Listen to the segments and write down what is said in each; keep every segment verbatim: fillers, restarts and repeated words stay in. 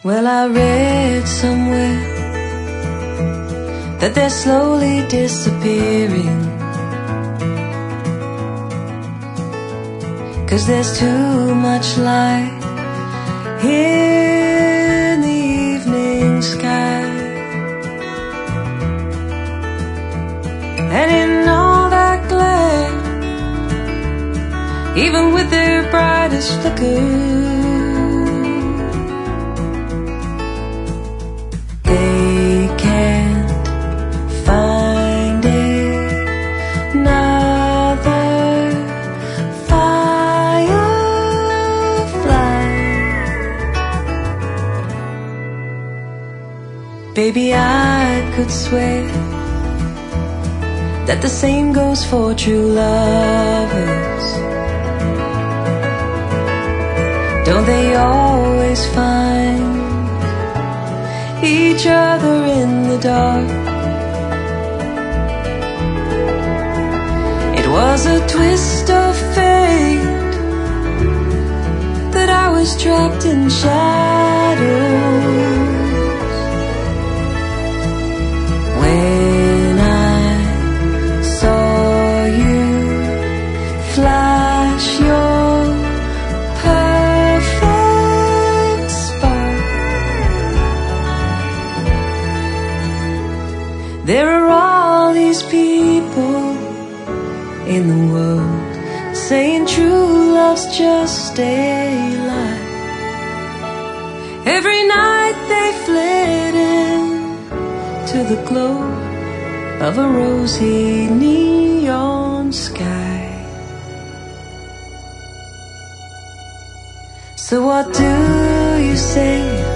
Well, I read somewhere that they're slowly disappearing, 'cause there's too much light in the evening sky. And in all that glare, even with their brightest flicker, they can't find another firefly. Baby, I could swear that the same goes for true lovers. Don't they always find each other in the dark? It was a twist of fate that I was trapped in shadows. When I saw you flash your perfect spark, there are all these people in the world saying true love's just a lie. Every night they flit in to the glow of a rosy neon sky. So what do you say?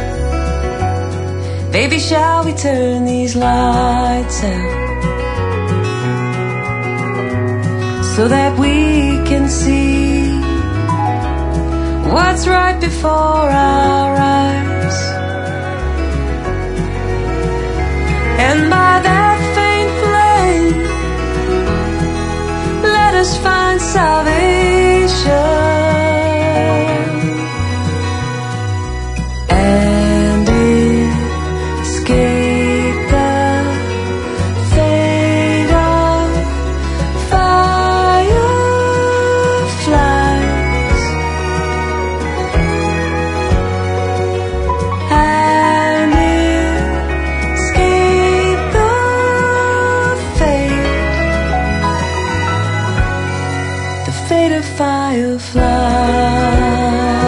Baby, shall we turn these lights out so that we can see what's right before our eyes? And by that faint flame, let us find salvation. And escape the fate of fireflies. And escape the fate, the fate of fireflies.